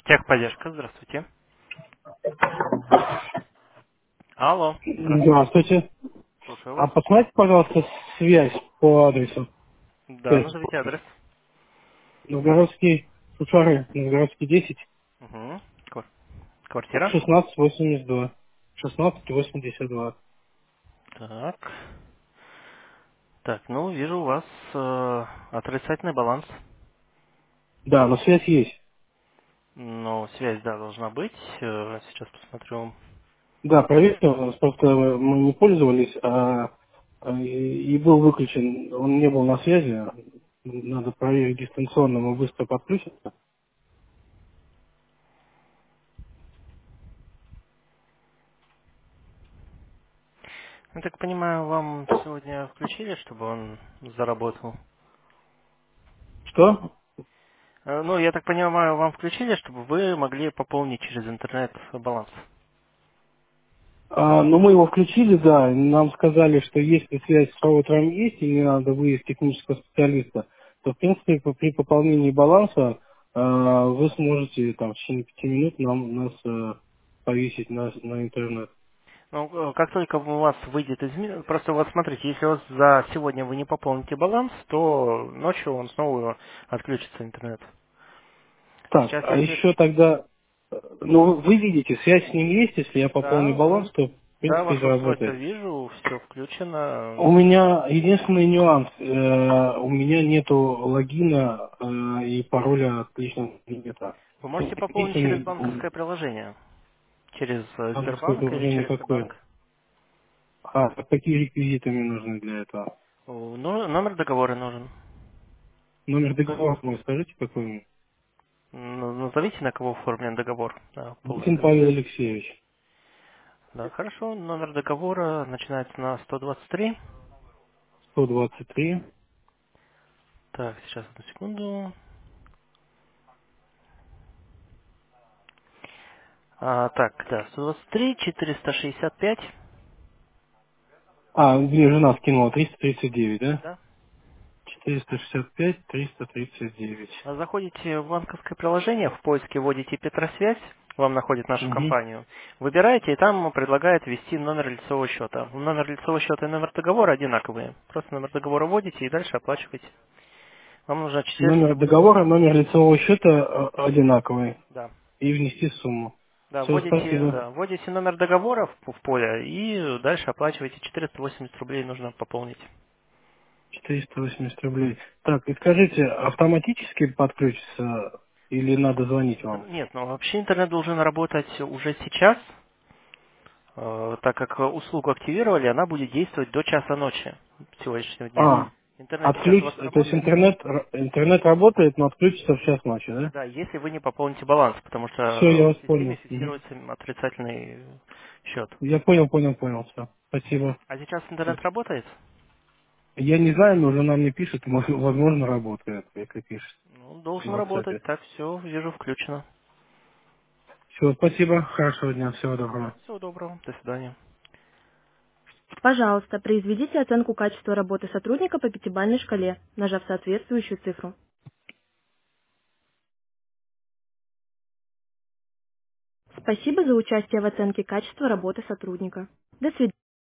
Техподдержка, здравствуйте. Алло, здравствуйте. Здравствуйте. Слушаю А вас. посмотрите, пожалуйста, связь по адресу. Да, назовите адрес. Новгородский, Сушары, Новгородский 10, Угу. Квартира. 1682. 1682. Так. Так, ну, вижу у вас отрицательный баланс. Да, но связь есть. Но связь, да, должна быть. Сейчас посмотрю. Да, проверьте, просто мы не пользовались, и был выключен, он не был на связи. Надо проверить дистанционно, мы быстро подключимся. Я так понимаю, вам сегодня включили, чтобы он заработал? Что? Ну, я так понимаю, вам включили, чтобы вы могли пополнить через интернет баланс. Ну, мы его включили, да, нам сказали, что если связь с роутером есть, и не надо выезд технического специалиста, то, в принципе, при пополнении баланса вы сможете там, в течение 5 минут нас повесить на интернет. Ну, как только у вас выйдет просто вот смотрите, если у вас за сегодня вы не пополните баланс, то ночью он снова отключится интернет. Так, Сейчас, а если... еще тогда, ну, вы видите, связь с ним есть, если я пополню Да, баланс, то, в да, принципе, ваше устройство заработает. вижу, все включено. У меня единственный нюанс, у меня нету логина и пароля от личного кабинета. Вы можете пополнить Есть у через меня банковское приложение. Через банковское Сбербанк или приложение через какое? банк. Какие реквизиты мне нужны для этого? Ну, номер договора нужен. Номер договора мой скажите, какой у меня? Ну, назовите, на кого оформлен договор. Да, Букин полностью. Павел Алексеевич. Да, хорошо. Номер договора начинается на 123. 123. Так, сейчас одну секунду. Так, да, 123, 465. Мне жена скинула 339, да? Да. 465, 339. Заходите в банковское приложение, в поиске вводите Петросвязь, вам находит нашу Угу. компанию. Выбираете, и там предлагает ввести номер лицевого счета. Номер лицевого счета и номер договора одинаковые. Просто номер договора вводите и дальше оплачиваете. Вам нужно Номер числительное будет... договора, номер лицевого счета одинаковый. Да. И внести сумму. Да, Все, вводите, спасибо. да, вводите номер договора в поле и дальше оплачиваете. 480 рублей нужно пополнить. 480 рублей. Так, и скажите, автоматически подключится или надо звонить вам? Нет, ну вообще интернет должен работать уже сейчас, так как услугу активировали, она будет действовать до часа ночи сегодняшнего дня. А, Интернет сейчас у вас отключится, то есть работает? интернет работает, но отключится в час ночи, да? Да, если вы не пополните баланс, потому что Все, я вас в системе понял. Мгм. фиксируется отрицательный счет. Я понял, все. Спасибо. А сейчас интернет работает? Я не знаю, но жена мне пишет, возможно, работает, как пишет Ну, в должен работать, WhatsApp. так все, вижу, включено. Все, спасибо, хорошего дня, всего доброго. Да, всего доброго, до свидания. Пожалуйста, произведите оценку качества работы сотрудника по пятибалльной шкале, нажав соответствующую цифру. Спасибо за участие в оценке качества работы сотрудника. До свидания.